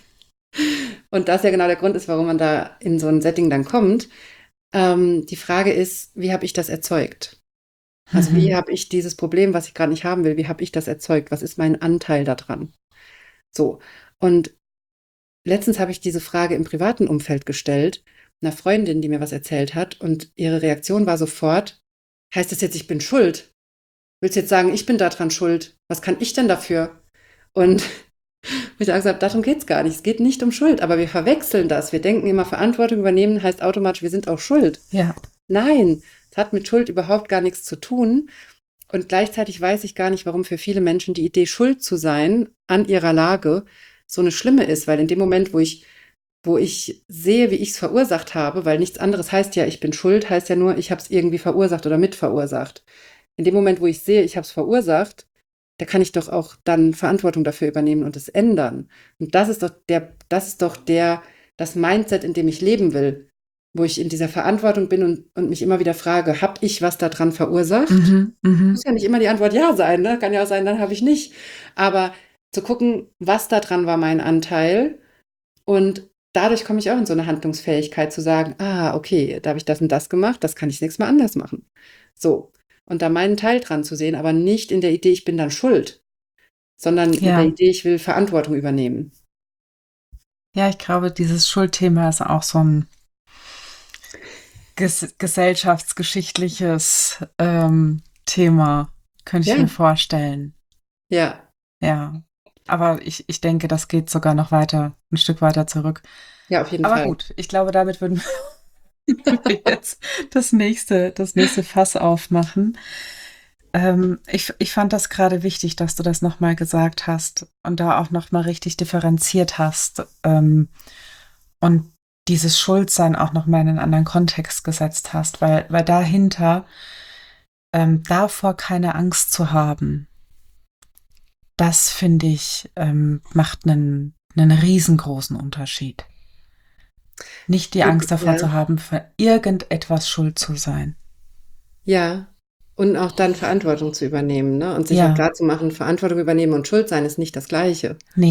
und das ja genau der Grund ist, warum man da in so ein Setting dann kommt. Die Frage ist, wie habe ich das erzeugt? Also wie habe ich dieses Problem, was ich gerade nicht haben will, wie habe ich das erzeugt? Was ist mein Anteil daran? So, und letztens habe ich diese Frage im privaten Umfeld gestellt, einer Freundin, die mir was erzählt hat, und ihre Reaktion war sofort, heißt das jetzt, ich bin schuld? Willst du jetzt sagen, ich bin daran schuld? Was kann ich denn dafür? Und ich habe gesagt, darum geht es gar nicht. Es geht nicht um Schuld, aber wir verwechseln das. Wir denken immer, Verantwortung übernehmen heißt automatisch, wir sind auch schuld. Ja. Nein, es hat mit Schuld überhaupt gar nichts zu tun. Und gleichzeitig weiß ich gar nicht, warum für viele Menschen die Idee, schuld zu sein an ihrer Lage, so eine schlimme ist. Weil in dem Moment, wo ich sehe, wie ich es verursacht habe, weil nichts anderes heißt ja, ich bin schuld, heißt ja nur, ich habe es irgendwie verursacht oder mitverursacht. In dem Moment, wo ich sehe, ich habe es verursacht, da kann ich doch auch dann Verantwortung dafür übernehmen und es ändern. Und das ist doch das Mindset, in dem ich leben will, wo ich in dieser Verantwortung bin und mich immer wieder frage, habe ich was daran verursacht? Muss ja nicht immer die Antwort ja sein, ne? Kann ja auch sein, dann habe ich nicht. Aber zu gucken, was daran war mein Anteil, und dadurch komme ich auch in so eine Handlungsfähigkeit zu sagen, okay, da habe ich das und das gemacht, das kann ich nächstes Mal anders machen. So. Und da meinen Teil dran zu sehen, aber nicht in der Idee, ich bin dann schuld, sondern in der Ja. Idee, ich will Verantwortung übernehmen. Ja, ich glaube, dieses Schuldthema ist auch so ein gesellschaftsgeschichtliches Thema, könnte ich Ja, mir vorstellen. ja, Ja. Aber ich denke, das geht sogar noch weiter, ein Stück weiter zurück. ja, auf jeden Aber Fall. gut, ich glaube, damit würden wir jetzt das nächste Fass aufmachen. Ich fand das gerade wichtig, dass du das nochmal gesagt hast und da auch nochmal richtig differenziert hast, und dieses Schuldsein auch nochmal in einen anderen Kontext gesetzt hast, weil dahinter, davor keine Angst zu haben, das finde ich, macht einen riesengroßen Unterschied. Nicht die Angst davor Ja, zu haben, für irgendetwas schuld zu sein. ja. Und auch dann Verantwortung zu übernehmen, ne? Und sich auch Ja, klar zu machen, Verantwortung übernehmen und schuld sein ist nicht das Gleiche. nee,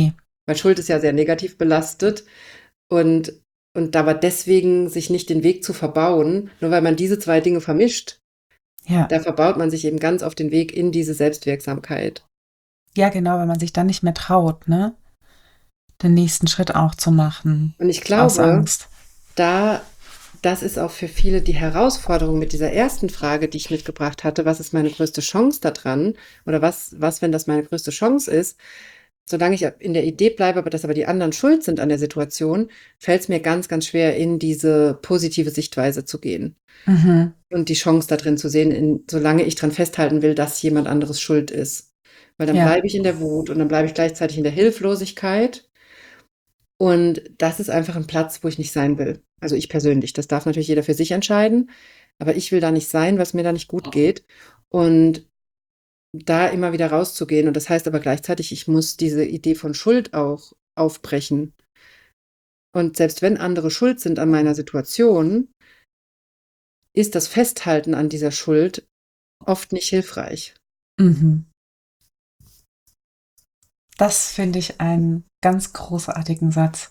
Weil Schuld ist ja sehr negativ belastet und aber deswegen sich nicht den Weg zu verbauen, nur weil man diese zwei Dinge vermischt, Ja. da verbaut man sich eben ganz auf den Weg in diese Selbstwirksamkeit. Ja, genau, wenn man sich dann nicht mehr traut, ne? Den nächsten Schritt auch zu machen. Und ich Aus glaube, Angst. das ist auch für viele die Herausforderung mit dieser ersten Frage, die ich mitgebracht hatte. Was ist meine größte Chance da dran? Oder was, wenn das meine größte Chance ist? Solange ich in der Idee bleibe, dass aber die anderen schuld sind an der Situation, fällt es mir ganz, ganz schwer, in diese positive Sichtweise zu gehen. Mhm. Und die Chance da drin zu sehen, solange ich dran festhalten will, dass jemand anderes schuld ist. Weil dann Ja. bleibe ich in der Wut und dann bleibe ich gleichzeitig in der Hilflosigkeit. Und das ist einfach ein Platz, wo ich nicht sein will. Also ich persönlich. Das darf natürlich jeder für sich entscheiden. Aber ich will da nicht sein, was mir da nicht gut geht. Und da immer wieder rauszugehen. Und das heißt aber gleichzeitig, ich muss diese Idee von Schuld auch aufbrechen. Und selbst wenn andere schuld sind an meiner Situation, ist das Festhalten an dieser Schuld oft nicht hilfreich. Mhm. Das finde ich einen ganz großartigen Satz.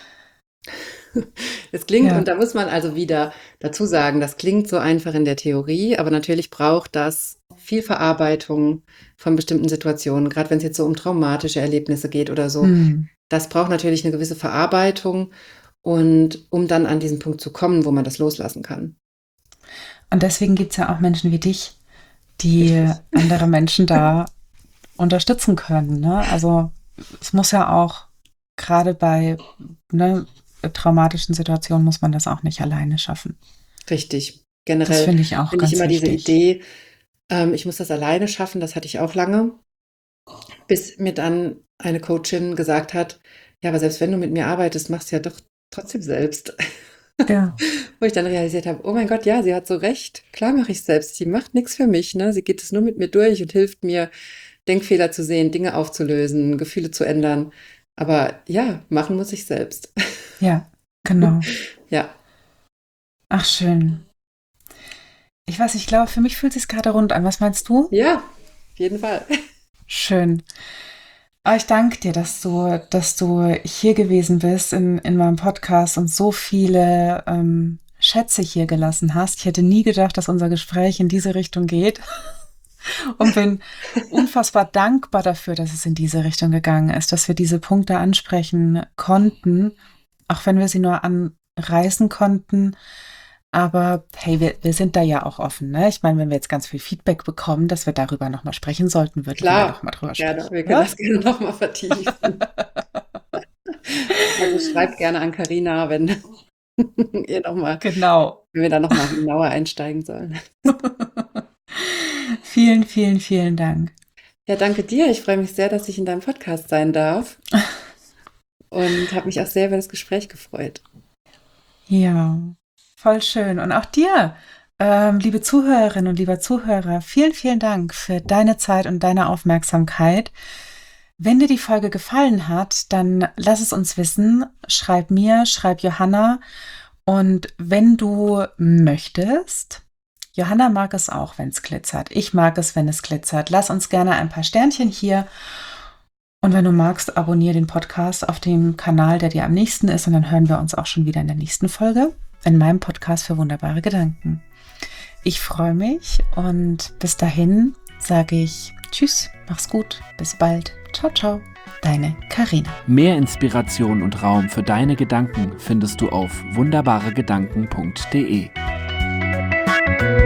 Es klingt, Ja. und da muss man also wieder dazu sagen, das klingt so einfach in der Theorie, aber natürlich braucht das viel Verarbeitung von bestimmten Situationen, gerade wenn es jetzt so um traumatische Erlebnisse geht oder so. Hm. Das braucht natürlich eine gewisse Verarbeitung und um dann an diesen Punkt zu kommen, wo man das loslassen kann. Und deswegen gibt es ja auch Menschen wie dich, die andere Menschen da unterstützen können. Ne? Also es muss ja auch, gerade bei traumatischen Situationen, muss man das auch nicht alleine schaffen. Richtig. Das Generell finde ich auch finde ich ganz immer diese wichtig. Idee, ich muss das alleine schaffen, das hatte ich auch lange, bis mir dann eine Coachin gesagt hat, ja, aber selbst wenn du mit mir arbeitest, machst du ja doch trotzdem selbst. Ja. Wo ich dann realisiert habe, oh mein Gott, ja, sie hat so recht. Klar mache ich es selbst. Sie macht nichts für mich, ne? Sie geht es nur mit mir durch und hilft mir, Denkfehler zu sehen, Dinge aufzulösen, Gefühle zu ändern. Aber ja, machen muss ich selbst. Ja, genau. Ja, Ach, schön. Ich weiß, ich glaube, für mich fühlt es sich gerade rund an. Was meinst du? ja, auf jeden Fall. Schön. Aber ich danke dir, dass du hier gewesen bist in meinem Podcast und so viele Schätze hier gelassen hast. Ich hätte nie gedacht, dass unser Gespräch in diese Richtung geht und bin unfassbar dankbar dafür, dass es in diese Richtung gegangen ist, dass wir diese Punkte ansprechen konnten, auch wenn wir sie nur anreißen konnten. Aber hey, wir sind da ja auch offen, ne? Ich meine, wenn wir jetzt ganz viel Feedback bekommen, dass wir darüber nochmal sprechen sollten, würden wir Klar, nochmal drüber gerne. sprechen. Wir können das gerne nochmal vertiefen. Also schreibt gerne an Carina, wenn ihr nochmal, Genau. wenn wir da nochmal genauer einsteigen sollen. Vielen, vielen, vielen Dank. Ja, danke dir. Ich freue mich sehr, dass ich in deinem Podcast sein darf. Und habe mich auch sehr über das Gespräch gefreut. Ja, voll schön. Und auch dir, liebe Zuhörerinnen und lieber Zuhörer, vielen, vielen Dank für deine Zeit und deine Aufmerksamkeit. Wenn dir die Folge gefallen hat, dann lass es uns wissen. Schreib mir, schreib Johanna. Und wenn du möchtest, Johanna mag es auch, wenn es glitzert. Ich mag es, wenn es glitzert. Lass uns gerne ein paar Sternchen hier. Und wenn du magst, abonniere den Podcast auf dem Kanal, der dir am nächsten ist. Und dann hören wir uns auch schon wieder in der nächsten Folge in meinem Podcast für wunderbare Gedanken. Ich freue mich und bis dahin sage ich Tschüss, mach's gut, bis bald. Ciao, ciao, deine Carina. Mehr Inspiration und Raum für deine Gedanken findest du auf wunderbaregedanken.de.